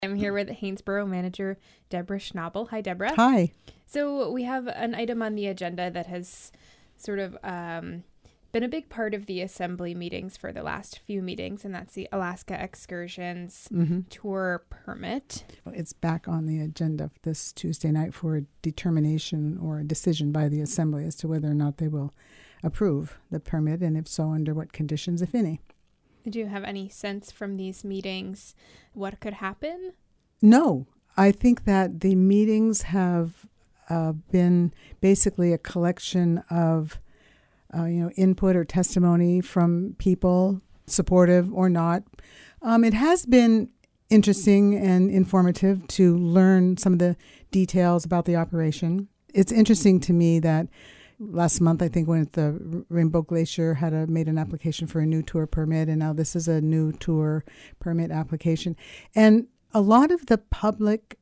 I'm here with Haynesboro manager Deborah Schnabel. Hi, Deborah. Hi. So we have an item on the agenda that has sort of been a big part of the assembly meetings for the last few meetings, and that's the Alaska Excursions tour permit. It's back on the agenda this Tuesday night for a determination or a decision by the assembly as to whether or not they will approve the permit, and if so, under what conditions, if any. Do you have any sense from these meetings what could happen? No. I think that the meetings have been basically a collection of input or testimony from people, supportive or not. It has been interesting and informative to learn some of the details about the operation. It's interesting to me that last month, I think, when the Rainbow Glacier had made an application for a new tour permit, and now this is a new tour permit application. And a lot of the public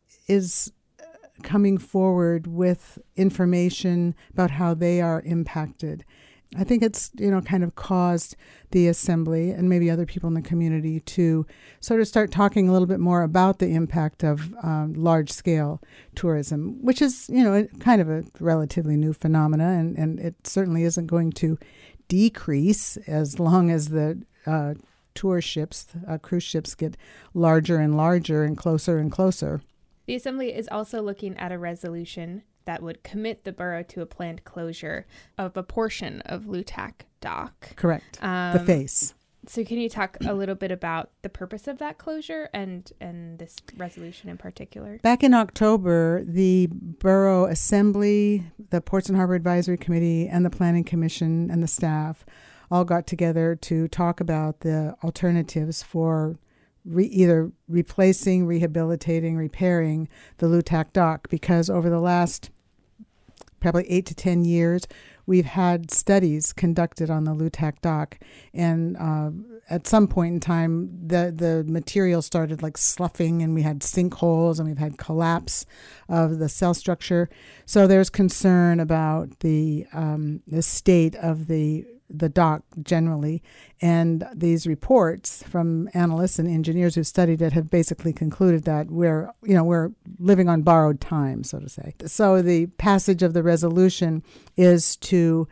is coming forward with information about how they are impacted. I think it's, kind of caused the assembly and maybe other people in the community to sort of start talking a little bit more about the impact of large-scale tourism, which is, kind of a relatively new phenomena, and it certainly isn't going to decrease as long as the tour ships, cruise ships get larger and larger and closer. The Assembly is also looking at a resolution that would commit the borough to a planned closure of a portion of Lutak Dock. Correct. The face. So can you talk a little bit about the purpose of that closure and this resolution in particular? Back in October, the Borough Assembly, the Ports and Harbor Advisory Committee, and the Planning Commission and the staff all got together to talk about the alternatives for either replacing, rehabilitating, repairing the Lutak Dock, because over the last probably 8 to 10 years, we've had studies conducted on the Lutak Dock, and at some point in time, the material started like sloughing, and we had sinkholes, and we've had collapse of the cell structure. So there's concern about the state of the dock generally, and these reports from analysts and engineers who studied it have basically concluded that we're living on borrowed time, so to say. So the passage of the resolution is to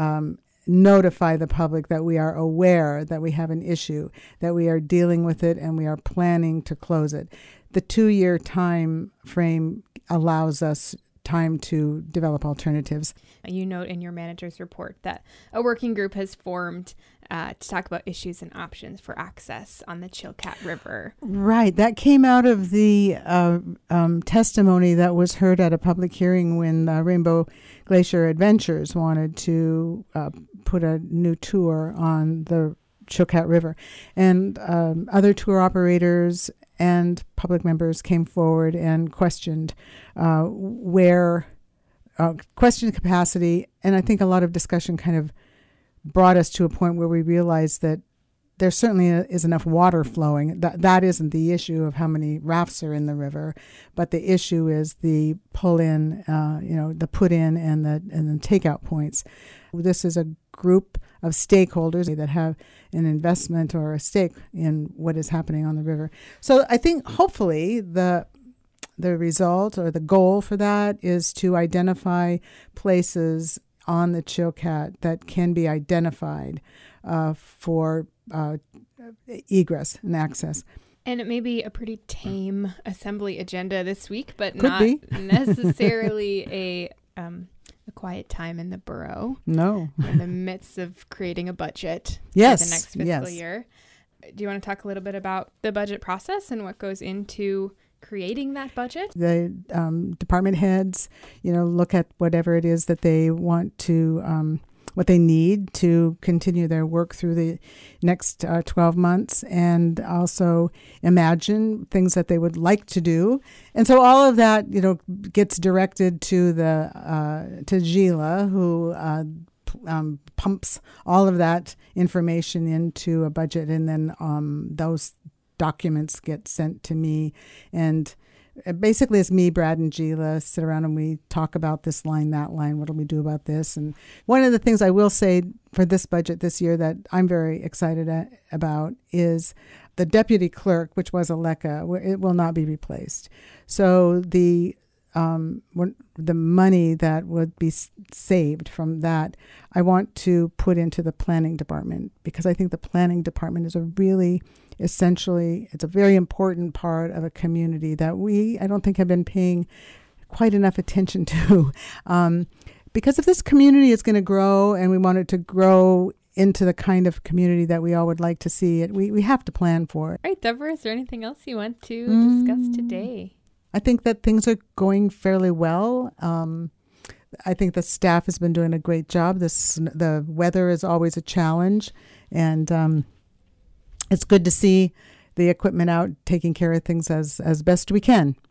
notify the public that we are aware that we have an issue, that we are dealing with it, and we are planning to close it. The 2-year time frame allows us time to develop alternatives. You note in your manager's report that a working group has formed to talk about issues and options for access on the Chilkat River. Right. That came out of the testimony that was heard at a public hearing when Rainbow Glacier Adventures wanted to put a new tour on the Chilkat River. And other tour operators and public members came forward and questioned questioned capacity. And I think a lot of discussion kind of brought us to a point where we realized that there certainly is enough water flowing. That isn't the issue of how many rafts are in the river, but the issue is the pull in, the put in and the takeout points. This is a group of stakeholders that have an investment or a stake in what is happening on the river. So I think hopefully the result or the goal for that is to identify places on the Chilkat that can be identified for egress and access. And it may be a pretty tame assembly agenda this week, but Could not be. necessarily a quiet time in the borough. No. In the midst of creating a budget Yes. for the next fiscal year. Do you want to talk a little bit about the budget process and what goes into creating that budget? The department heads, look at whatever it is that they want to, what they need to continue their work through the next 12 months, and also imagine things that they would like to do. And so all of that, gets directed to to Gila, who pumps all of that information into a budget, and then those documents get sent to me, and basically it's me, Brad, and Gila sit around and we talk about this line, that line. What do we do about this? And one of the things I will say for this budget this year that I'm very excited about is the deputy clerk, which was Aleka. It will not be replaced. So the money that would be saved from that, I want to put into the planning department, because I think the planning department is it's a very important part of a community that I don't think have been paying quite enough attention to. Because if this community is going to grow and we want it to grow into the kind of community that we all would like to see it, we have to plan for it. All right, Deborah, is there anything else you want to discuss today? I think that things are going fairly well. I think the staff has been doing a great job. The weather is always a challenge, and it's good to see the equipment out taking care of things as best we can.